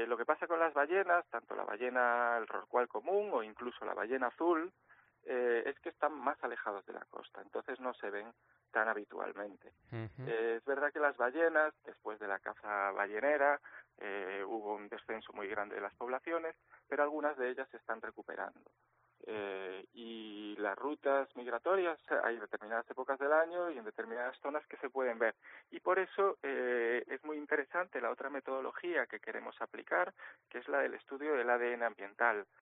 Lo que pasa con las ballenas, tanto la ballena, el rorcual común o incluso la ballena azul, es que están más alejados de la costa, entonces no se ven tan habitualmente. Ujú. Es verdad que las ballenas, después de la caza ballenera, hubo un descenso muy grande de las poblaciones, pero algunas de ellas se están recuperando. Y las rutas migratorias, hay determinadas épocas del año y en determinadas zonas que se pueden ver. Y por eso es muy interesante la otra metodología que queremos aplicar, que es la del estudio del ADN ambiental.